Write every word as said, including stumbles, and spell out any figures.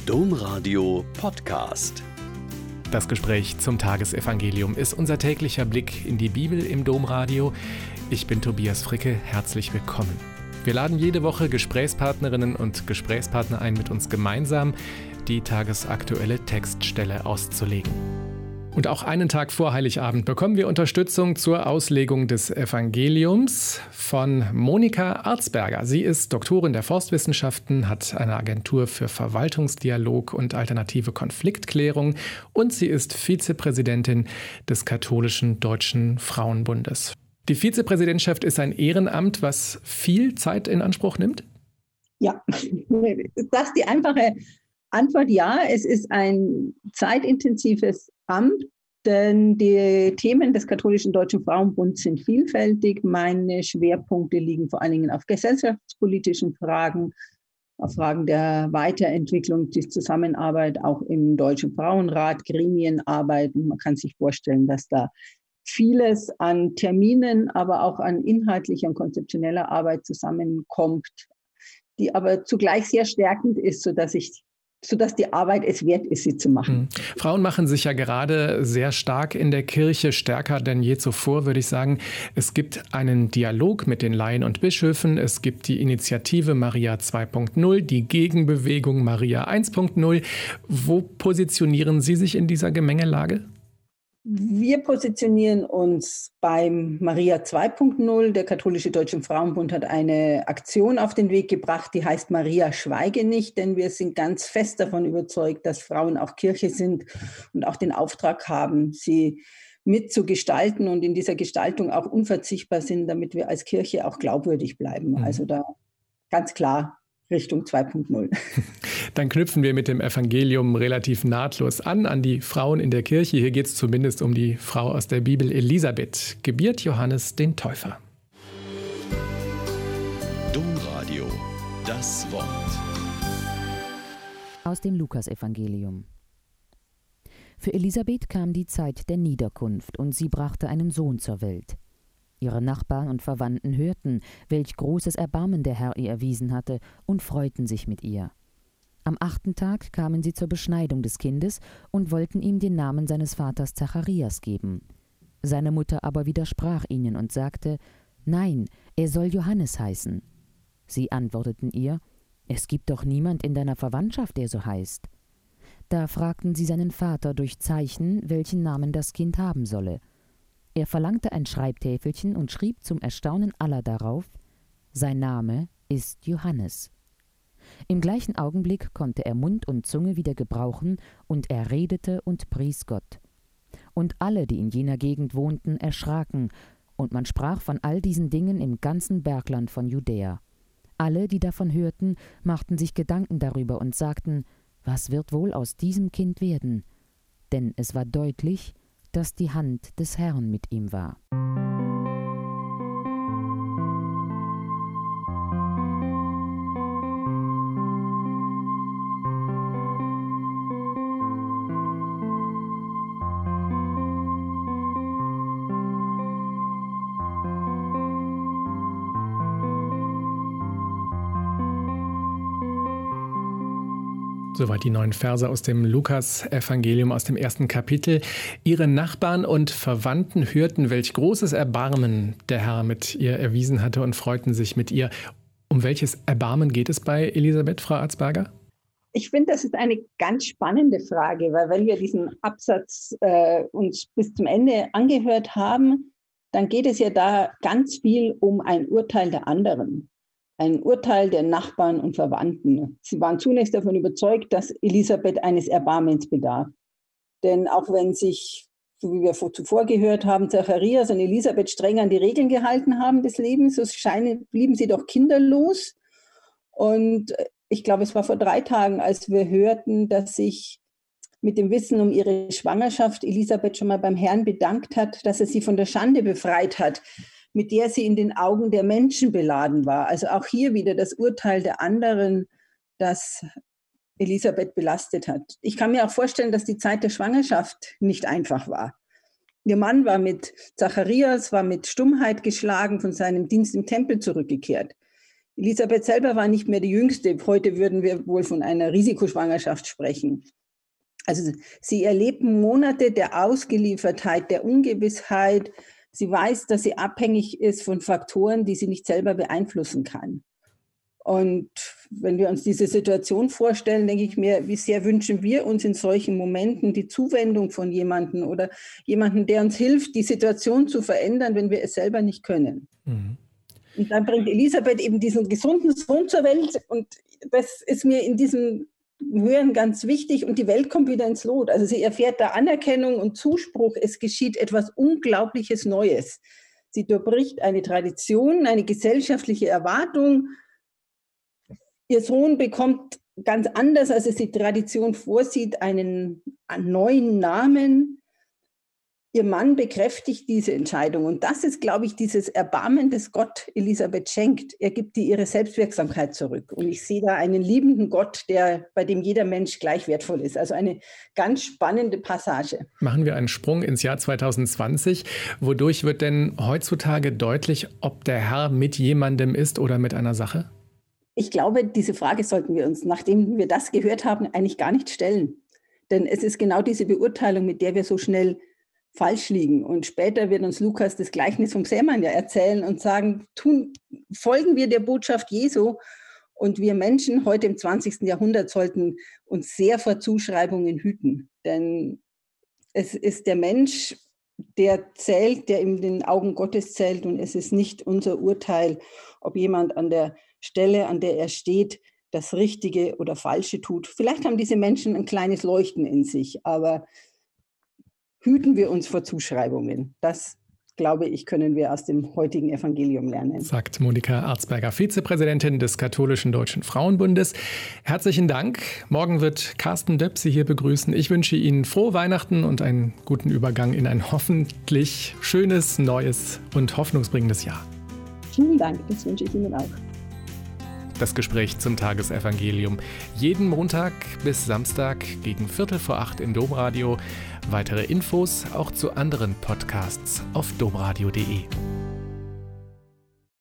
Domradio Podcast. Das Gespräch zum Tagesevangelium ist unser täglicher Blick in die Bibel im Domradio. Ich bin Tobias Fricke, herzlich willkommen. Wir laden jede Woche Gesprächspartnerinnen und Gesprächspartner ein, mit uns gemeinsam die tagesaktuelle Textstelle auszulegen. Und auch einen Tag vor Heiligabend bekommen wir Unterstützung zur Auslegung des Evangeliums von Monika Arzberger. Sie ist Doktorin der Forstwissenschaften, hat eine Agentur für Verwaltungsdialog und alternative Konfliktklärung und sie ist Vizepräsidentin des Katholischen Deutschen Frauenbundes. Die Vizepräsidentschaft ist ein Ehrenamt, was viel Zeit in Anspruch nimmt? Ja, das ist die einfache Antwort: Ja, es ist ein zeitintensives Amt, denn die Themen des Katholischen Deutschen Frauenbunds sind vielfältig. Meine Schwerpunkte liegen vor allen Dingen auf gesellschaftspolitischen Fragen, auf Fragen der Weiterentwicklung, der Zusammenarbeit auch im Deutschen Frauenrat, Gremienarbeit. Man kann sich vorstellen, dass da vieles an Terminen, aber auch an inhaltlicher und konzeptioneller Arbeit zusammenkommt, die aber zugleich sehr stärkend ist, sodass ich sodass die Arbeit es wert ist, sie zu machen. Frauen machen sich ja gerade sehr stark in der Kirche, stärker denn je zuvor, würde ich sagen. Es gibt einen Dialog mit den Laien und Bischöfen, es gibt die Initiative Maria zwei Punkt null, die Gegenbewegung Maria eins Punkt null. Wo positionieren Sie sich in dieser Gemengelage? Wir positionieren uns beim Maria zwei Punkt null. Der Katholische Deutsche Frauenbund hat eine Aktion auf den Weg gebracht, die heißt Maria, schweige nicht, denn wir sind ganz fest davon überzeugt, dass Frauen auch Kirche sind und auch den Auftrag haben, sie mitzugestalten und in dieser Gestaltung auch unverzichtbar sind, damit wir als Kirche auch glaubwürdig bleiben. Mhm. Also da ganz klar Richtung zwei Punkt null. Dann knüpfen wir mit dem Evangelium relativ nahtlos an, an die Frauen in der Kirche. Hier geht es zumindest um die Frau aus der Bibel Elisabeth, gebiert Johannes den Täufer. Domradio, das Wort. Aus dem Lukasevangelium. Für Elisabeth kam die Zeit der Niederkunft und sie brachte einen Sohn zur Welt. Ihre Nachbarn und Verwandten hörten, welch großes Erbarmen der Herr ihr erwiesen hatte, und freuten sich mit ihr. Am achten Tag kamen sie zur Beschneidung des Kindes und wollten ihm den Namen seines Vaters Zacharias geben. Seine Mutter aber widersprach ihnen und sagte: Nein, er soll Johannes heißen. Sie antworteten ihr: Es gibt doch niemand in deiner Verwandtschaft, der so heißt. Da fragten sie seinen Vater durch Zeichen, welchen Namen das Kind haben solle. Er verlangte ein Schreibtäfelchen und schrieb zum Erstaunen aller darauf: Sein Name ist Johannes. Im gleichen Augenblick konnte er Mund und Zunge wieder gebrauchen, und er redete und pries Gott. Und alle, die in jener Gegend wohnten, erschraken, und man sprach von all diesen Dingen im ganzen Bergland von Judäa. Alle, die davon hörten, machten sich Gedanken darüber und sagten: Was wird wohl aus diesem Kind werden? Denn es war deutlich, dass die Hand des Herrn mit ihm war. Soweit die neuen Verse aus dem Lukas-Evangelium aus dem ersten Kapitel. Ihre Nachbarn und Verwandten hörten, welch großes Erbarmen der Herr mit ihr erwiesen hatte, und freuten sich mit ihr. Um welches Erbarmen geht es bei Elisabeth, Frau Arzberger? Ich finde, das ist eine ganz spannende Frage, weil wenn wir diesen Absatz äh, uns bis zum Ende angehört haben, dann geht es ja da ganz viel um ein Urteil der anderen. Ein Urteil der Nachbarn und Verwandten. Sie waren zunächst davon überzeugt, dass Elisabeth eines Erbarmens bedarf. Denn auch wenn sich, so wie wir zuvor gehört haben, Zacharias und Elisabeth streng an die Regeln gehalten haben des Lebens, so scheinen, blieben sie doch kinderlos. Und ich glaube, es war vor drei Tagen, als wir hörten, dass sich mit dem Wissen um ihre Schwangerschaft Elisabeth schon mal beim Herrn bedankt hat, dass er sie von der Schande befreit hat, mit der sie in den Augen der Menschen beladen war. Also auch hier wieder das Urteil der anderen, das Elisabeth belastet hat. Ich kann mir auch vorstellen, dass die Zeit der Schwangerschaft nicht einfach war. Ihr Mann war mit Zacharias, war mit Stummheit geschlagen, von seinem Dienst im Tempel zurückgekehrt. Elisabeth selber war nicht mehr die Jüngste. Heute würden wir wohl von einer Risikoschwangerschaft sprechen. Also sie erlebt Monate der Ausgeliefertheit, der Ungewissheit. Sie weiß, dass sie abhängig ist von Faktoren, die sie nicht selber beeinflussen kann. Und wenn wir uns diese Situation vorstellen, denke ich mir, wie sehr wünschen wir uns in solchen Momenten die Zuwendung von jemandem oder jemanden, der uns hilft, die Situation zu verändern, wenn wir es selber nicht können. Mhm. Und dann bringt Elisabeth eben diesen gesunden Sohn zur Welt und das ist mir in diesem Hören ganz wichtig und die Welt kommt wieder ins Lot. Also sie erfährt da Anerkennung und Zuspruch, es geschieht etwas Unglaubliches Neues. Sie durchbricht eine Tradition, eine gesellschaftliche Erwartung. Ihr Sohn bekommt ganz anders, als es die Tradition vorsieht, einen, einen neuen Namen. Ihr Mann bekräftigt diese Entscheidung. Und das ist, glaube ich, dieses Erbarmen, das Gott Elisabeth schenkt. Er gibt ihr ihre Selbstwirksamkeit zurück. Und ich sehe da einen liebenden Gott, der, bei dem jeder Mensch gleich wertvoll ist. Also eine ganz spannende Passage. Machen wir einen Sprung ins Jahr zwanzig zwanzig. Wodurch wird denn heutzutage deutlich, ob der Herr mit jemandem ist oder mit einer Sache? Ich glaube, diese Frage sollten wir uns, nachdem wir das gehört haben, eigentlich gar nicht stellen. Denn es ist genau diese Beurteilung, mit der wir so schnell falsch liegen. Und später wird uns Lukas das Gleichnis vom Sämann ja erzählen und sagen, tun, folgen wir der Botschaft Jesu. Und wir Menschen heute im zwanzigsten Jahrhundert sollten uns sehr vor Zuschreibungen hüten. Denn es ist der Mensch, der zählt, der in den Augen Gottes zählt. Und es ist nicht unser Urteil, ob jemand an der Stelle, an der er steht, das Richtige oder Falsche tut. Vielleicht haben diese Menschen ein kleines Leuchten in sich, aber hüten wir uns vor Zuschreibungen. Das, glaube ich, können wir aus dem heutigen Evangelium lernen. Sagt Monika Arzberger, Vizepräsidentin des Katholischen Deutschen Frauenbundes. Herzlichen Dank. Morgen wird Carsten Döpp Sie hier begrüßen. Ich wünsche Ihnen frohe Weihnachten und einen guten Übergang in ein hoffentlich schönes, neues und hoffnungsbringendes Jahr. Vielen Dank, das wünsche ich Ihnen auch. Das Gespräch zum Tagesevangelium. Jeden Montag bis Samstag gegen Viertel vor acht im Domradio. Weitere Infos auch zu anderen Podcasts auf domradio punkt de.